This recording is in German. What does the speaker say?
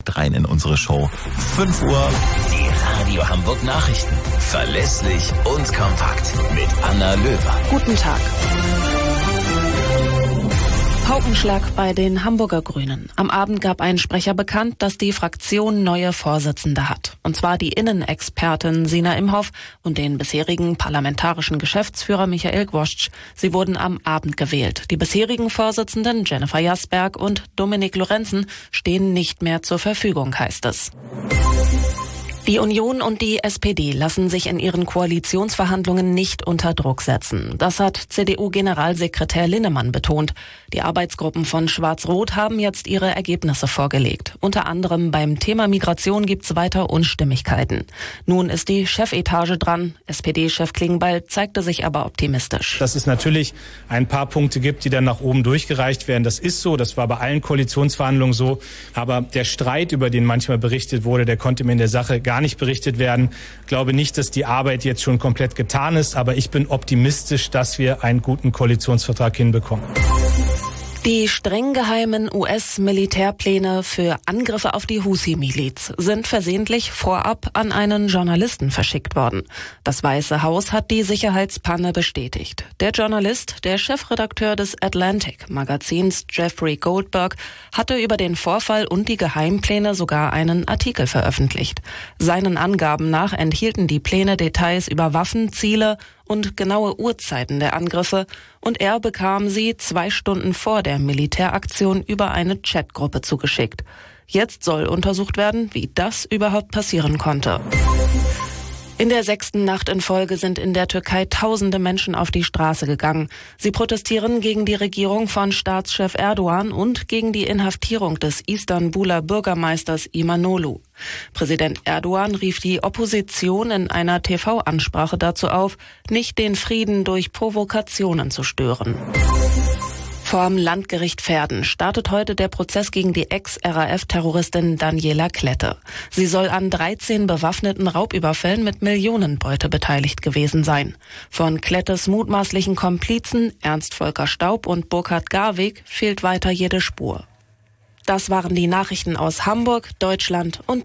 direkt rein in unsere Show. 5 Uhr. Die Radio Hamburg Nachrichten. Verlässlich und kompakt. Mit Anna Löwer. Guten Tag. Paukenschlag bei den Hamburger Grünen. Am Abend gab ein Sprecher bekannt, dass die Fraktion neue Vorsitzende hat. Und zwar die Innenexpertin Sina Imhoff und den bisherigen parlamentarischen Geschäftsführer Michael Gwozdz. Sie wurden am Abend gewählt. Die bisherigen Vorsitzenden Jennifer Jasberg und Dominik Lorenzen stehen nicht mehr zur Verfügung, heißt es. Die Union und die SPD lassen sich in ihren Koalitionsverhandlungen nicht unter Druck setzen. Das hat CDU-Generalsekretär Linnemann betont. Die Arbeitsgruppen von Schwarz-Rot haben jetzt ihre Ergebnisse vorgelegt. Unter anderem beim Thema Migration gibt's weiter Unstimmigkeiten. Nun ist die Chefetage dran. SPD-Chef Klingbeil zeigte sich aber optimistisch. Dass es natürlich ein paar Punkte gibt, die dann nach oben durchgereicht werden. Das ist so. Das war bei allen Koalitionsverhandlungen so. Aber der Streit, über den manchmal berichtet wurde, der konnte mir in der Sache gar nicht berichtet werden. Ich glaube nicht, dass die Arbeit jetzt schon komplett getan ist, aber ich bin optimistisch, dass wir einen guten Koalitionsvertrag hinbekommen. Die streng geheimen US-Militärpläne für Angriffe auf die Huthi-Miliz sind versehentlich vorab an einen Journalisten verschickt worden. Das Weiße Haus hat die Sicherheitspanne bestätigt. Der Journalist, der Chefredakteur des Atlantic-Magazins Jeffrey Goldberg, hatte über den Vorfall und die Geheimpläne sogar einen Artikel veröffentlicht. Seinen Angaben nach enthielten die Pläne Details über Waffen, Ziele und genaue Uhrzeiten der Angriffe, und er bekam sie 2 Stunden vor der Militäraktion über eine Chatgruppe zugeschickt. Jetzt soll untersucht werden, wie das überhaupt passieren konnte. In der 6. Nacht in Folge sind in der Türkei tausende Menschen auf die Straße gegangen. Sie protestieren gegen die Regierung von Staatschef Erdogan und gegen die Inhaftierung des Istanbuler Bürgermeisters İmamoğlu. Präsident Erdogan rief die Opposition in einer TV-Ansprache dazu auf, nicht den Frieden durch Provokationen zu stören. Vorm Landgericht Verden startet heute der Prozess gegen die Ex-RAF-Terroristin Daniela Klette. Sie soll an 13 bewaffneten Raubüberfällen mit Millionenbeute beteiligt gewesen sein. Von Klettes mutmaßlichen Komplizen Ernst Volker Staub und Burkhard Garwig fehlt weiter jede Spur. Das waren die Nachrichten aus Hamburg, Deutschland und